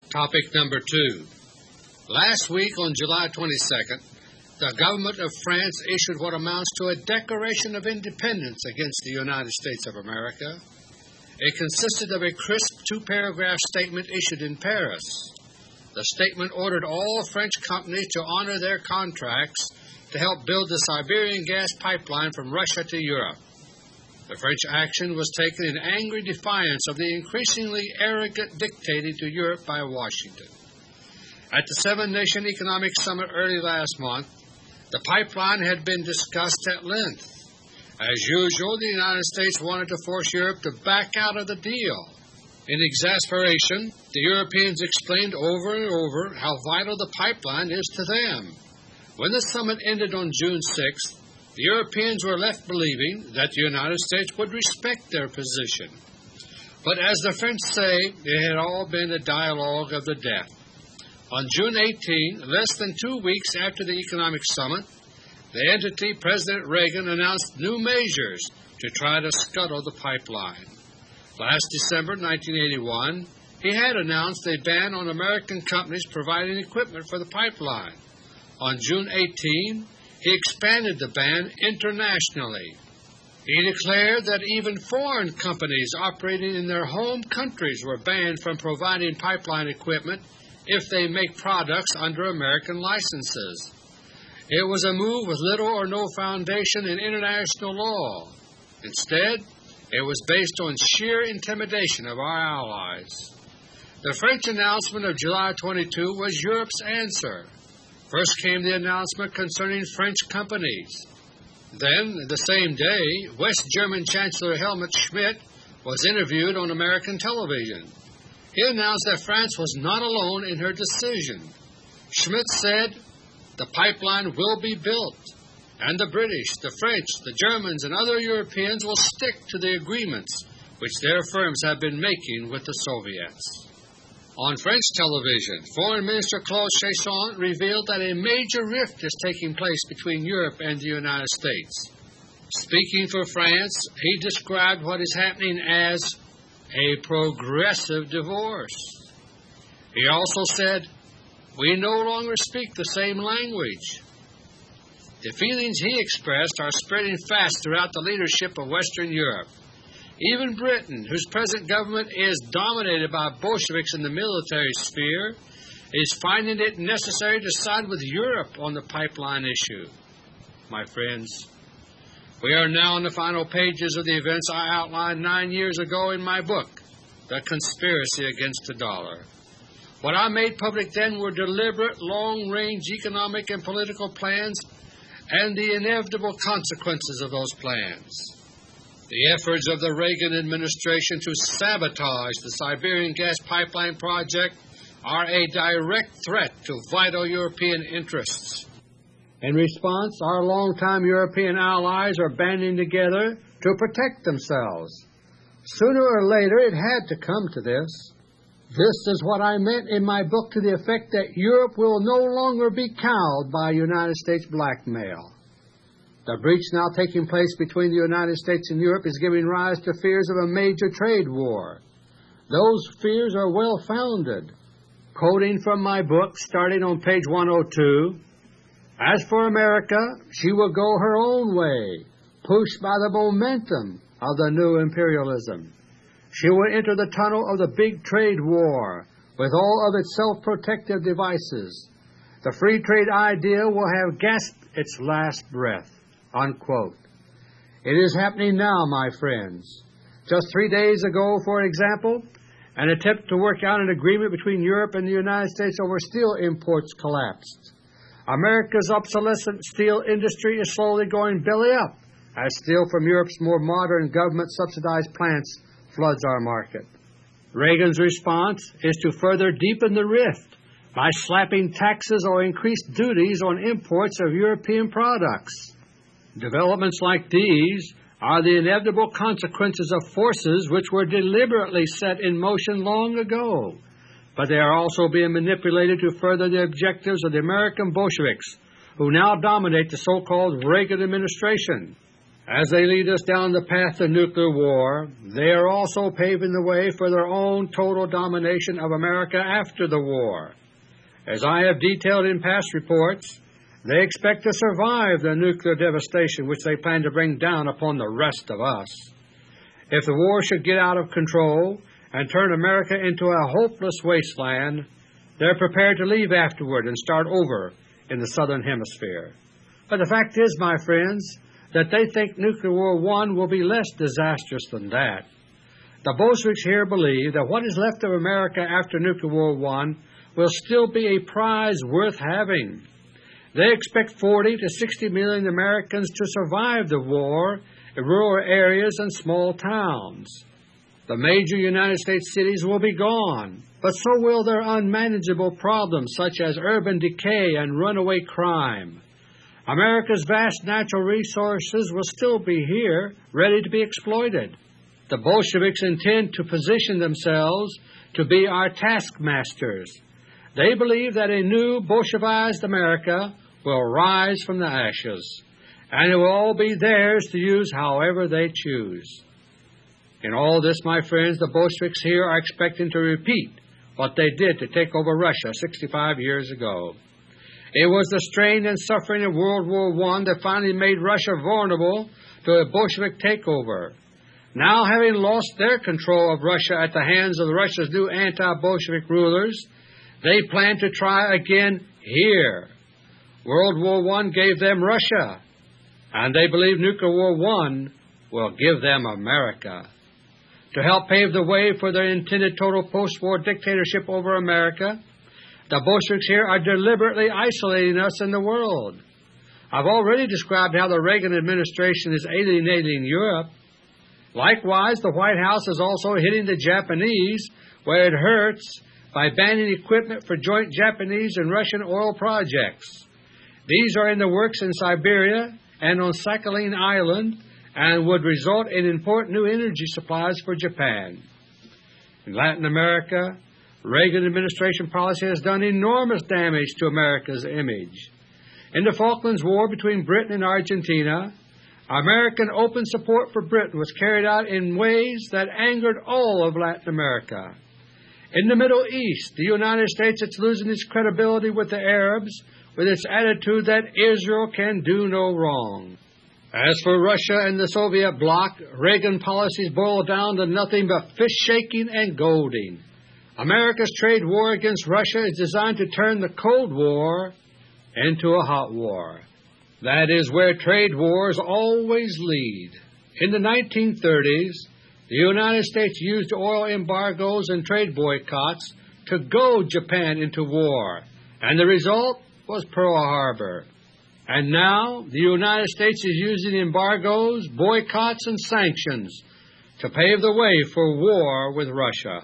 Topic number 2. Last week on July 22nd, the government of France issued what amounts to a Declaration of Independence against the United States of America. It consisted of a crisp 2-paragraph statement issued in Paris. The statement ordered all French companies to honor their contracts to help build the Siberian gas pipeline from Russia to Europe. The French action was taken in angry defiance of the increasingly arrogant dictating to Europe by Washington. At the Seven-Nation Economic Summit early last month, the pipeline had been discussed at length. As usual, the United States wanted to force Europe to back out of the deal. In exasperation, the Europeans explained over and over how vital the pipeline is to them. When the summit ended on June 6th, the Europeans were left believing that the United States would respect their position. But as the French say, it had all been a dialogue of the deaf. On June 18, less than 2 weeks after the economic summit, the entity, President Reagan, announced new measures to try to scuttle the pipeline. Last December 1981, he had announced a ban on American companies providing equipment for the pipeline. On June 18, he expanded the ban internationally. He declared that even foreign companies operating in their home countries were banned from providing pipeline equipment if they make products under American licenses. It was a move with little or no foundation in international law. Instead, it was based on sheer intimidation of our allies. The French announcement of July 22 was Europe's answer. First came the announcement concerning French companies. Then, the same day, West German Chancellor Helmut Schmidt was interviewed on American television. He announced that France was not alone in her decision. Schmidt said, "The pipeline will be built, and the British, the French, the Germans, and other Europeans will stick to the agreements which their firms have been making with the Soviets." On French television, Foreign Minister Claude Cheysson revealed that a major rift is taking place between Europe and the United States. Speaking for France, he described what is happening as a progressive divorce. He also said, "We no longer speak the same language." The feelings he expressed are spreading fast throughout the leadership of Western Europe. Even Britain, whose present government is dominated by Bolsheviks in the military sphere, is finding it necessary to side with Europe on the pipeline issue. My friends, we are now on the final pages of the events I outlined 9 years ago in my book, The Conspiracy Against the Dollar. What I made public then were deliberate, long-range economic and political plans and the inevitable consequences of those plans. The efforts of the Reagan administration to sabotage the Siberian gas pipeline project are a direct threat to vital European interests. In response, our longtime European allies are banding together to protect themselves. Sooner or later, it had to come to this. This is what I meant in my book to the effect that Europe will no longer be cowed by United States blackmail. The breach now taking place between the United States and Europe is giving rise to fears of a major trade war. Those fears are well-founded. Quoting from my book, starting on page 102, "As for America, she will go her own way, pushed by the momentum of the new imperialism. She will enter the tunnel of the big trade war with all of its self-protective devices. The free trade idea will have gasped its last breath." Unquote. It is happening now, my friends. Just 3 days ago, for example, an attempt to work out an agreement between Europe and the United States over steel imports collapsed. America's obsolescent steel industry is slowly going belly up as steel from Europe's more modern government-subsidized plants floods our market. Reagan's response is to further deepen the rift by slapping taxes or increased duties on imports of European products. Developments like these are the inevitable consequences of forces which were deliberately set in motion long ago, but they are also being manipulated to further the objectives of the American Bolsheviks, who now dominate the so-called Reagan administration. As they lead us down the path to nuclear war, they are also paving the way for their own total domination of America after the war. As I have detailed in past reports, they expect to survive the nuclear devastation which they plan to bring down upon the rest of us. If the war should get out of control and turn America into a hopeless wasteland, they're prepared to leave afterward and start over in the Southern Hemisphere. But the fact is, my friends, that they think Nuclear War I will be less disastrous than that. The Bolsheviks here believe that what is left of America after Nuclear War I will still be a prize worth having. They expect 40 to 60 million Americans to survive the war in rural areas and small towns. The major United States cities will be gone, but so will their unmanageable problems such as urban decay and runaway crime. America's vast natural resources will still be here, ready to be exploited. The Bolsheviks intend to position themselves to be our taskmasters. They believe that a new Bolshevized America will rise from the ashes, and it will all be theirs to use however they choose. In all this, my friends, the Bolsheviks here are expecting to repeat what they did to take over Russia 65 years ago. It was the strain and suffering of World War I that finally made Russia vulnerable to a Bolshevik takeover. Now, having lost their control of Russia at the hands of Russia's new anti-Bolshevik rulers, they plan to try again here. World War I gave them Russia, and they believe Nuclear War I will give them America. To help pave the way for their intended total post-war dictatorship over America, the Bolsheviks here are deliberately isolating us in the world. I've already described how the Reagan administration is alienating Europe. Likewise, the White House is also hitting the Japanese where it hurts by banning equipment for joint Japanese and Russian oil projects. These are in the works in Siberia and on Sakhalin Island and would result in important new energy supplies for Japan. In Latin America, Reagan administration policy has done enormous damage to America's image. In the Falklands War between Britain and Argentina, American open support for Britain was carried out in ways that angered all of Latin America. In the Middle East, the United States is losing its credibility with the Arabs with its attitude that Israel can do no wrong. As for Russia and the Soviet bloc, Reagan policies boil down to nothing but fish-shaking and golding. America's trade war against Russia is designed to turn the Cold War into a hot war. That is where trade wars always lead. In the 1930s, the United States used oil embargoes and trade boycotts to goad Japan into war, and the result was Pearl Harbor. And now, the United States is using embargoes, boycotts, and sanctions to pave the way for war with Russia.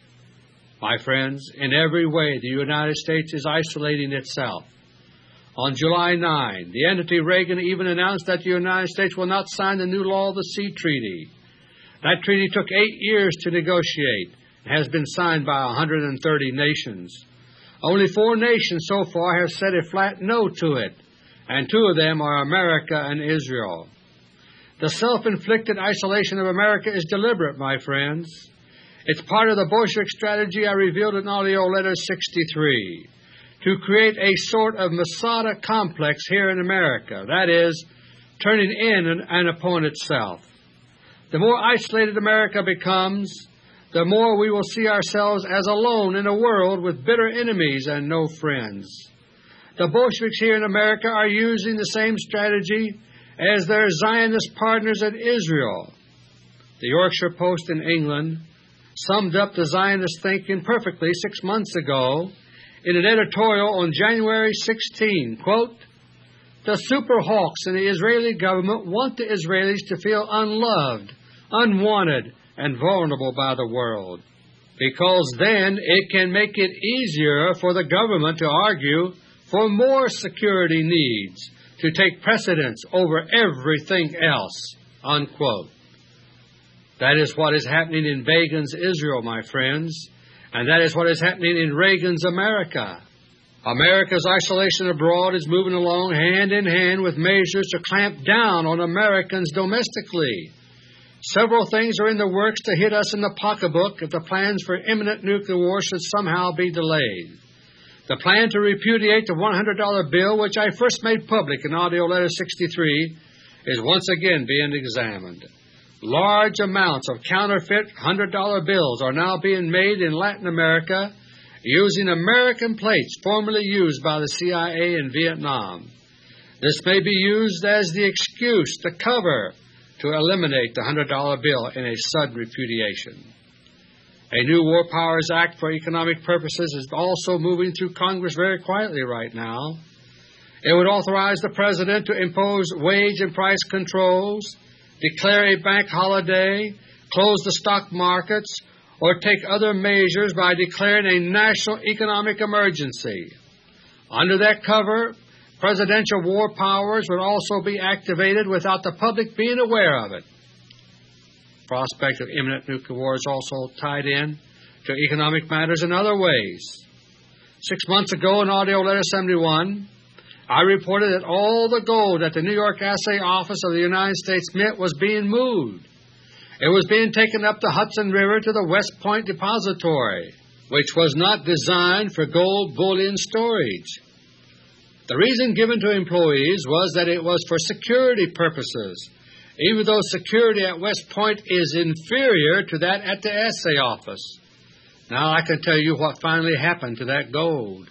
My friends, in every way, the United States is isolating itself. On July 9, the entity Reagan even announced that the United States will not sign the new Law of the Sea Treaty. That treaty took 8 years to negotiate and has been signed by 130 nations. Only 4 nations so far have said a flat no to it, and 2 of them are America and Israel. The self-inflicted isolation of America is deliberate, my friends. It's part of the Bolshevik strategy I revealed in AUDIO Letter 63, to create a sort of Masada complex here in America, that is, turning in and upon itself. The more isolated America becomes, the more we will see ourselves as alone in a world with bitter enemies and no friends. The Bolsheviks here in America are using the same strategy as their Zionist partners in Israel. The Yorkshire Post in England summed up the Zionist thinking perfectly 6 months ago in an editorial on January 16, quote, "The super hawks in the Israeli government want the Israelis to feel unloved, unwanted, and vulnerable by the world, because then it can make it easier for the government to argue for more security needs to take precedence over everything else," unquote. That is what is happening in Reagan's Israel, my friends, and that is what is happening in Reagan's America. America's isolation abroad is moving along hand in hand with measures to clamp down on Americans domestically. Several things are in the works to hit us in the pocketbook if the plans for imminent nuclear war should somehow be delayed. The plan to repudiate the $100 bill, which I first made public in AUDIO LETTER 63, is once again being examined. Large amounts of counterfeit $100 bills are now being made in Latin America using American plates formerly used by the CIA in Vietnam. This may be used as the excuse, the cover, to eliminate the $100 bill in a sudden repudiation. A new War Powers Act for economic purposes is also moving through Congress very quietly right now. It would authorize the President to impose wage and price controls, declare a bank holiday, close the stock markets, or take other measures by declaring a national economic emergency. Under that cover, presidential war powers would also be activated without the public being aware of it. The prospect of imminent nuclear war is also tied in to economic matters in other ways. 6 months ago in AUDIO LETTER 71, I reported that all the gold at the New York Assay Office of the United States Mint was being moved. It was being taken up the Hudson River to the West Point Depository, which was not designed for gold bullion storage. The reason given to employees was that it was for security purposes, even though security at West Point is inferior to that at the Assay Office. Now I can tell you what finally happened to that gold.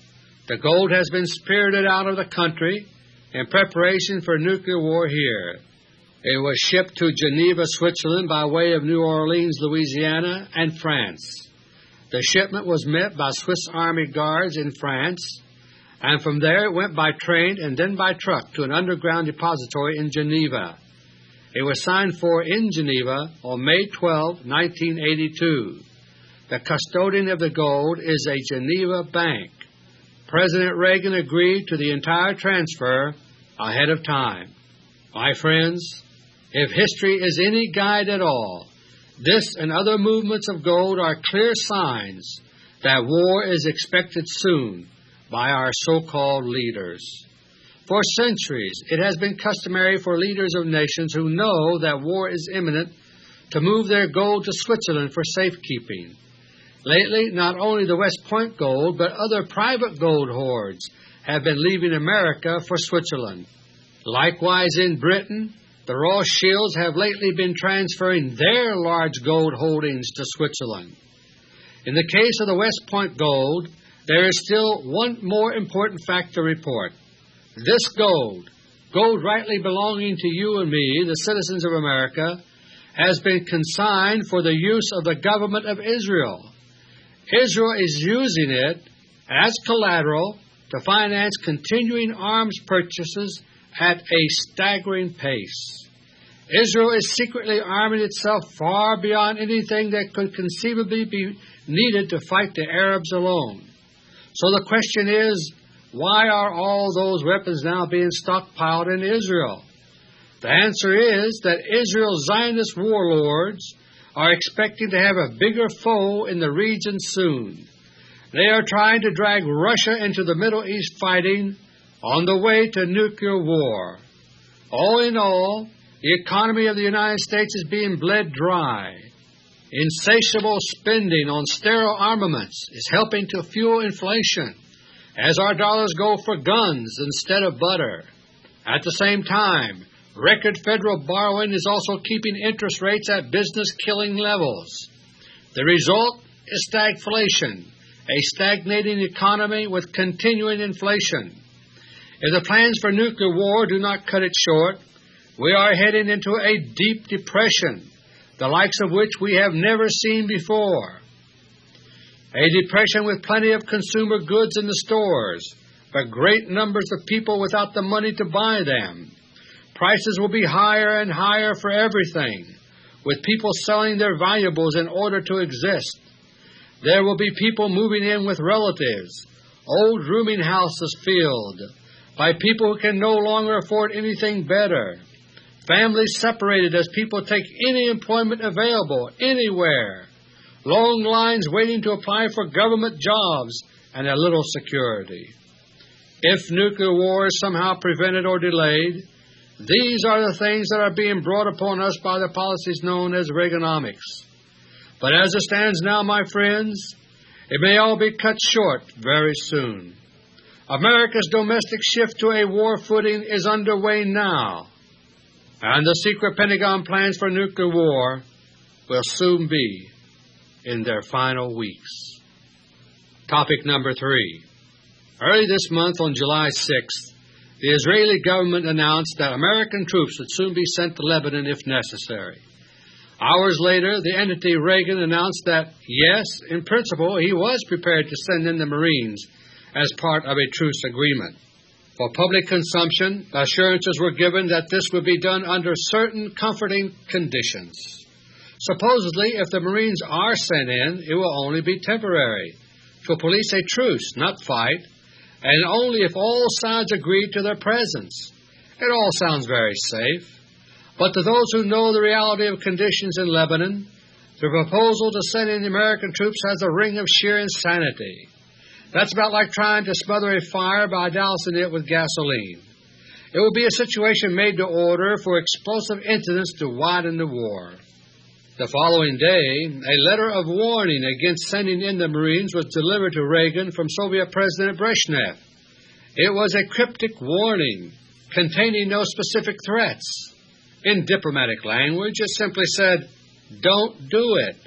The gold has been spirited out of the country in preparation for nuclear war here. It was shipped to Geneva, Switzerland by way of New Orleans, Louisiana, and France. The shipment was met by Swiss Army Guards in France, and from there it went by train and then by truck to an underground depository in Geneva. It was signed for in Geneva on May 12, 1982. The custodian of the gold is a Geneva bank. President Reagan agreed to the entire transfer ahead of time. My friends, if history is any guide at all, this and other movements of gold are clear signs that war is expected soon by our so-called leaders. For centuries, it has been customary for leaders of nations who know that war is imminent to move their gold to Switzerland for safekeeping. Lately, not only the West Point gold, but other private gold hoards have been leaving America for Switzerland. Likewise in Britain, the Rothschilds have lately been transferring their large gold holdings to Switzerland. In the case of the West Point gold, there is still one more important fact to report. This gold rightly belonging to you and me, the citizens of America, has been consigned for the use of the government of Israel. Israel is using it as collateral to finance continuing arms purchases at a staggering pace. Israel is secretly arming itself far beyond anything that could conceivably be needed to fight the Arabs alone. So the question is, why are all those weapons now being stockpiled in Israel? The answer is that Israel's Zionist warlords are expecting to have a bigger foe in the region soon. They are trying to drag Russia into the Middle East fighting on the way to nuclear war. All in all, the economy of the United States is being bled dry. Insatiable spending on sterile armaments is helping to fuel inflation, as our dollars go for guns instead of butter. At the same time, record federal borrowing is also keeping interest rates at business-killing levels. The result is stagflation, a stagnating economy with continuing inflation. If the plans for nuclear war do not cut it short, we are heading into a deep depression, the likes of which we have never seen before. A depression with plenty of consumer goods in the stores, but great numbers of people without the money to buy them. Prices will be higher and higher for everything, with people selling their valuables in order to exist. There will be people moving in with relatives, old rooming houses filled by people who can no longer afford anything better, families separated as people take any employment available anywhere, long lines waiting to apply for government jobs and a little security. If nuclear war is somehow prevented or delayed, these are the things that are being brought upon us by the policies known as Reaganomics. But as it stands now, my friends, it may all be cut short very soon. America's domestic shift to a war footing is underway now, and the secret Pentagon plans for nuclear war will soon be in their final weeks. Topic number 3. Early this month, on July 6th, the Israeli government announced that American troops would soon be sent to Lebanon if necessary. Hours later, the entity Reagan announced that, yes, in principle, he was prepared to send in the Marines as part of a truce agreement. For public consumption, assurances were given that this would be done under certain comforting conditions. Supposedly, if the Marines are sent in, it will only be temporary, to police a truce, not fight, and only if all sides agree to their presence. It all sounds very safe. But to those who know the reality of conditions in Lebanon, the proposal to send in American troops has a ring of sheer insanity. That's about like trying to smother a fire by dousing it with gasoline. It will be a situation made to order for explosive incidents to widen the war. The following day, a letter of warning against sending in the Marines was delivered to Reagan from Soviet President Brezhnev. It was a cryptic warning containing no specific threats. In diplomatic language, it simply said, "Don't do it."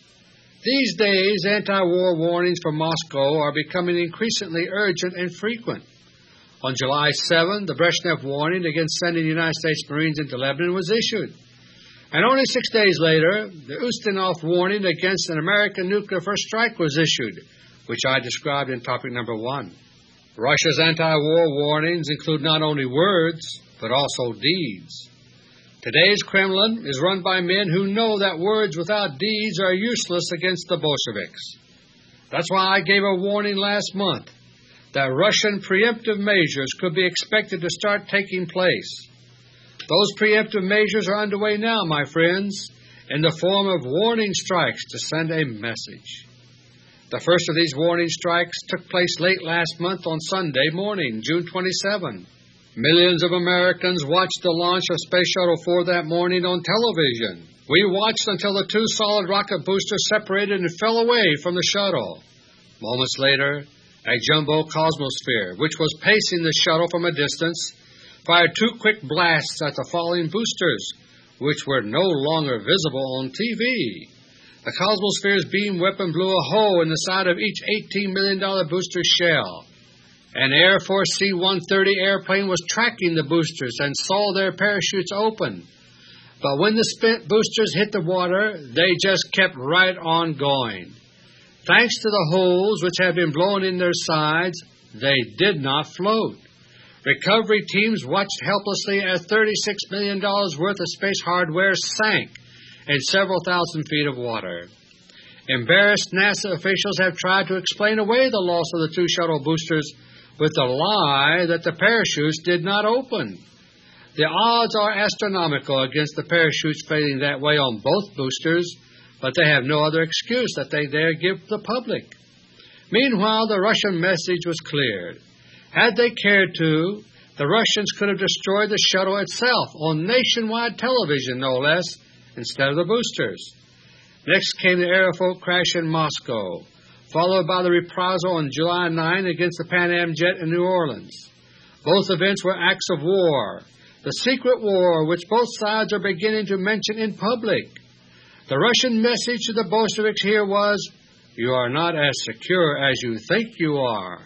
These days, anti-war warnings from Moscow are becoming increasingly urgent and frequent. On July 7, the Brezhnev warning against sending United States Marines into Lebanon was issued. And only 6 days later, the Ustinov warning against an American nuclear first strike was issued, which I described in topic number 1. Russia's anti-war warnings include not only words, but also deeds. Today's Kremlin is run by men who know that words without deeds are useless against the Bolsheviks. That's why I gave a warning last month that Russian preemptive measures could be expected to start taking place. Those preemptive measures are underway now, my friends, in the form of warning strikes to send a message. The first of these warning strikes took place late last month on Sunday morning, June 27. Millions of Americans watched the launch of Space Shuttle 4 that morning on television. We watched until the 2 solid rocket boosters separated and fell away from the shuttle. Moments later, a jumbo Cosmosphere, which was pacing the shuttle from a distance, fired 2 quick blasts at the falling boosters, which were no longer visible on TV. The Cosmosphere's beam weapon blew a hole in the side of each $18 million booster shell. An Air Force C-130 airplane was tracking the boosters and saw their parachutes open. But when the spent boosters hit the water, they just kept right on going. Thanks to the holes which had been blown in their sides, they did not float. Recovery teams watched helplessly as $36 million worth of space hardware sank in several thousand feet of water. Embarrassed NASA officials have tried to explain away the loss of the 2 shuttle boosters with the lie that the parachutes did not open. The odds are astronomical against the parachutes failing that way on both boosters, but they have no other excuse that they dare give the public. Meanwhile, the Russian message was cleared. Had they cared to, the Russians could have destroyed the shuttle itself on nationwide television, no less, instead of the boosters. Next came the Aeroflot crash in Moscow, followed by the reprisal on July 9 against the Pan Am jet in New Orleans. Both events were acts of war, the secret war which both sides are beginning to mention in public. The Russian message to the Bolsheviks here was, "You are not as secure as you think you are."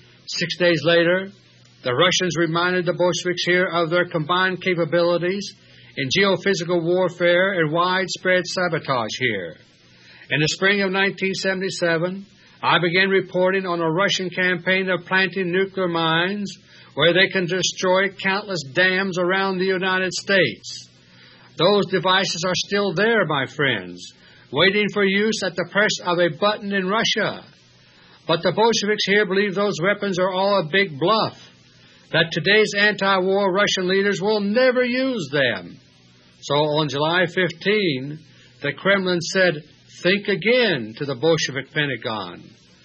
6 days later, the Russians reminded the Bolsheviks here of their combined capabilities in geophysical warfare and widespread sabotage here. In the spring of 1977, I began reporting on a Russian campaign of planting nuclear mines where they can destroy countless dams around the United States. Those devices are still there, my friends, waiting for use at the press of a button in Russia. But the Bolsheviks here believe those weapons are all a big bluff, that today's anti-war Russian leaders will never use them. So on July 15, the Kremlin said, "Think again," to the Bolshevik Pentagon.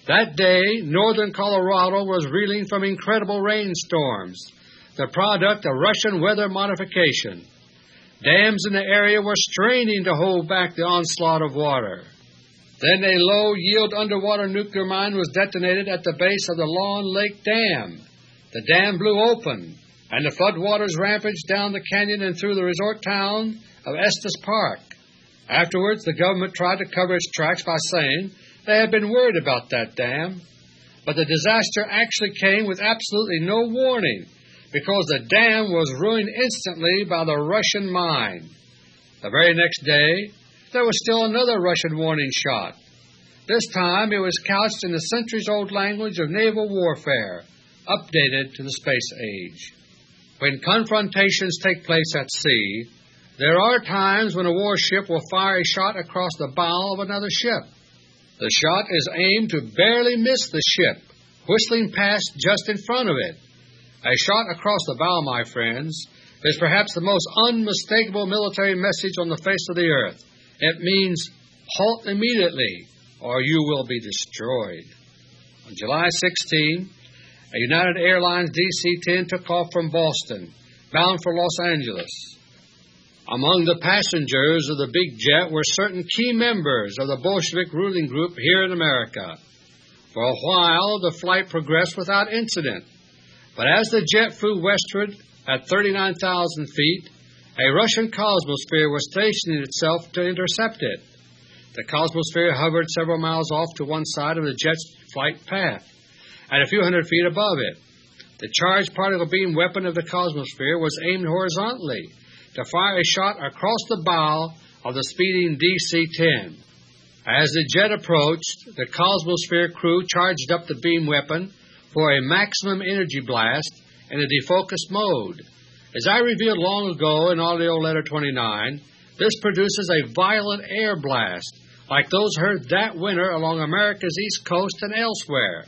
That day, northern Colorado was reeling from incredible rainstorms, the product of Russian weather modification. Dams in the area were straining to hold back the onslaught of water. Then a low-yield underwater nuclear mine was detonated at the base of the Lawn Lake Dam. The dam blew open, and the floodwaters rampaged down the canyon and through the resort town of Estes Park. Afterwards, the government tried to cover its tracks by saying they had been worried about that dam. But the disaster actually came with absolutely no warning, because the dam was ruined instantly by the Russian mine. The very next day, there was still another Russian warning shot. This time, it was couched in the centuries-old language of naval warfare, updated to the space age. When confrontations take place at sea, there are times when a warship will fire a shot across the bow of another ship. The shot is aimed to barely miss the ship, whistling past just in front of it. A shot across the bow, my friends, is perhaps the most unmistakable military message on the face of the earth. It means, halt immediately, or you will be destroyed. On July 16, a United Airlines DC-10 took off from Boston, bound for Los Angeles. Among the passengers of the big jet were certain key members of the Bolshevik ruling group here in America. For a while, the flight progressed without incident. But as the jet flew westward at 39,000 feet, a Russian Cosmosphere was stationing itself to intercept it. The Cosmosphere hovered several miles off to one side of the jet's flight path, and a few hundred feet above it. The charged particle beam weapon of the Cosmosphere was aimed horizontally to fire a shot across the bow of the speeding DC-10. As the jet approached, the Cosmosphere crew charged up the beam weapon for a maximum energy blast in a defocused mode. As I revealed long ago in AUDIO LETTER 29, this produces a violent air blast, like those heard that winter along America's East Coast and elsewhere.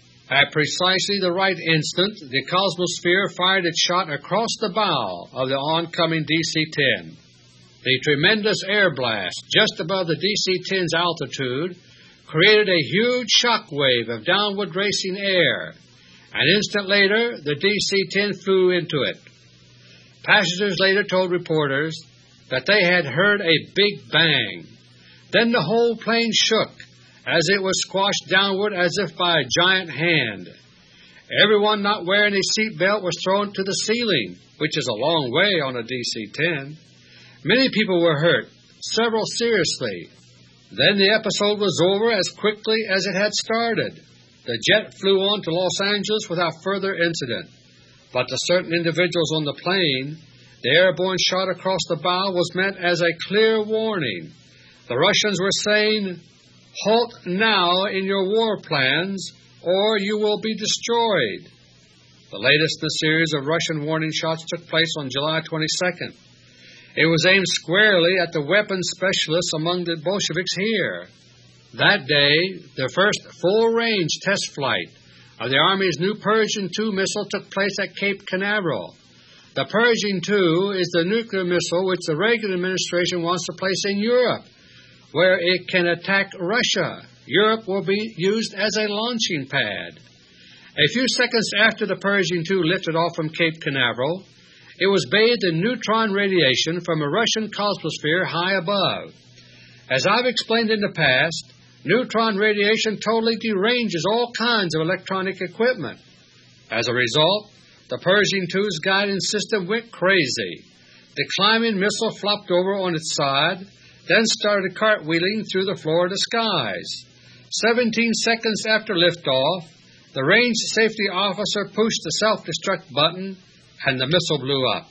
At precisely the right instant, the Cosmosphere fired its shot across the bow of the oncoming DC-10. The tremendous air blast just above the DC-10's altitude created a huge shock wave of downward racing air. An instant later, the DC-10 flew into it. Passengers later told reporters that they had heard a big bang. Then the whole plane shook as it was squashed downward as if by a giant hand. Everyone not wearing a seat belt was thrown to the ceiling, which is a long way on a DC-10. Many people were hurt, several seriously. Then the episode was over as quickly as it had started. The jet flew on to Los Angeles without further incident. But to certain individuals on the plane, the airborne shot across the bow was meant as a clear warning. The Russians were saying, halt now in your war plans, or you will be destroyed. The latest in a series of Russian warning shots took place on July 22nd. It was aimed squarely at the weapons specialists among the Bolsheviks here. That day, the first full-range test flight of the Army's new Pershing II missile took place at Cape Canaveral. The Pershing II is the nuclear missile which the Reagan administration wants to place in Europe, where it can attack Russia. Europe will be used as a launching pad. A few seconds after the Pershing II lifted off from Cape Canaveral, it was bathed in neutron radiation from a Russian Cosmosphere high above. As I've explained in the past, neutron radiation totally deranges all kinds of electronic equipment. As a result, the Pershing II's guidance system went crazy. The climbing missile flopped over on its side, then started cartwheeling through the Florida skies. 17 seconds after liftoff, the range safety officer pushed the self-destruct button, and the missile blew up.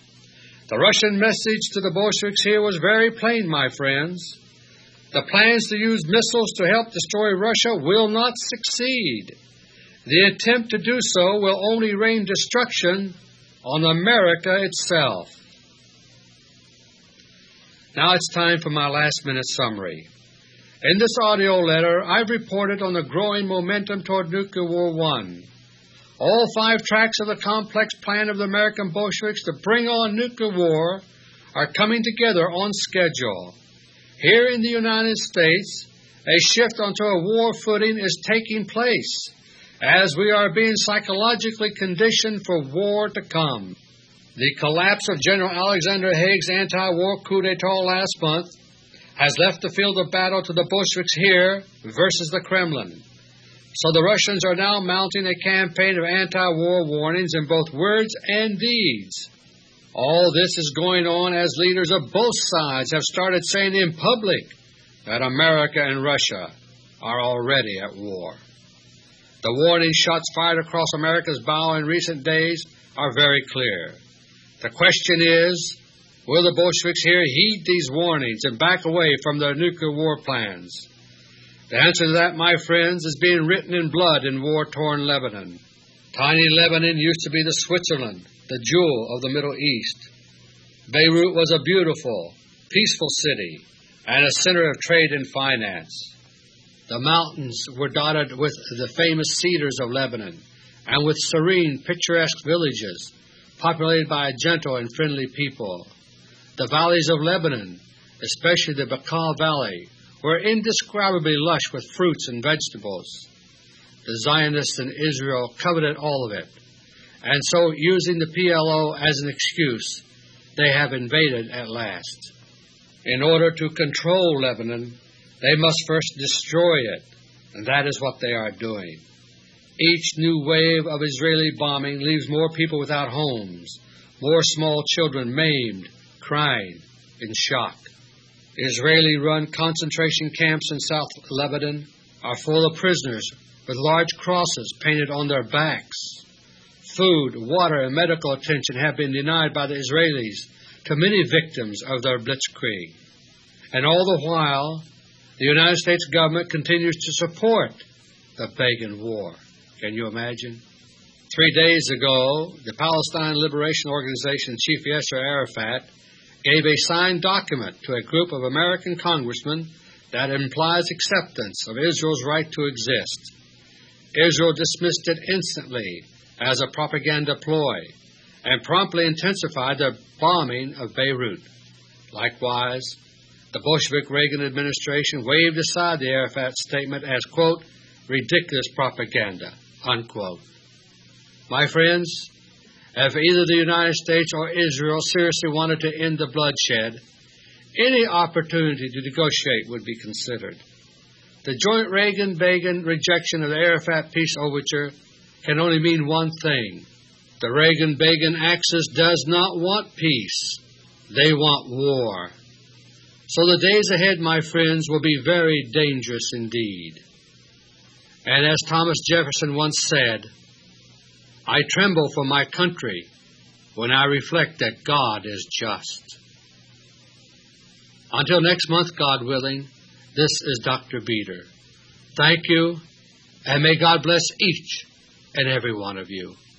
The Russian message to the Bolsheviks here was very plain, my friends. The plans to use missiles to help destroy Russia will not succeed. The attempt to do so will only rain destruction on America itself. Now it's time for my last-minute summary. In this audio letter, I've reported on the growing momentum toward Nuclear War I. All 5 tracks of the complex plan of the American Bolsheviks to bring on nuclear war are coming together on schedule. Here in the United States, a shift onto a war footing is taking place, as we are being psychologically conditioned for war to come. The collapse of General Alexander Haig's anti-war coup d'etat last month has left the field of battle to the Bolsheviks here versus the Kremlin. So the Russians are now mounting a campaign of anti-war warnings in both words and deeds. All this is going on as leaders of both sides have started saying in public that America and Russia are already at war. The warning shots fired across America's bow in recent days are very clear. The question is, will the Bolsheviks here heed these warnings and back away from their nuclear war plans? The answer to that, my friends, is being written in blood in war-torn Lebanon. Tiny Lebanon used to be the Switzerland, the jewel of the Middle East. Beirut was a beautiful, peaceful city and a center of trade and finance. The mountains were dotted with the famous cedars of Lebanon and with serene, picturesque villages populated by a gentle and friendly people. The valleys of Lebanon, especially the Bekaa Valley, were indescribably lush with fruits and vegetables. The Zionists in Israel coveted all of it, and so, using the PLO as an excuse, they have invaded at last. In order to control Lebanon, they must first destroy it, and that is what they are doing. Each new wave of Israeli bombing leaves more people without homes, more small children maimed, crying, in shock. Israeli-run concentration camps in South Lebanon are full of prisoners with large crosses painted on their backs. Food, water, and medical attention have been denied by the Israelis to many victims of their blitzkrieg. And all the while, the United States government continues to support the Begin War. Can you imagine? 3 days ago, the Palestine Liberation Organization chief Yasser Arafat gave a signed document to a group of American congressmen that implies acceptance of Israel's right to exist. Israel dismissed it instantly as a propaganda ploy and promptly intensified their bombing of Beirut. Likewise, the Bolshevik Reagan administration waved aside the Arafat statement as, quote, ridiculous propaganda, unquote. My friends, if either the United States or Israel seriously wanted to end the bloodshed, any opportunity to negotiate would be considered. The joint Reagan-Begin rejection of the Arafat peace overture can only mean one thing. The Reagan-Begin axis does not want peace. They want war. So the days ahead, my friends, will be very dangerous indeed. And as Thomas Jefferson once said, I tremble for my country when I reflect that God is just. Until next month, God willing, this is Dr. Beter. Thank you, and may God bless each and every one of you.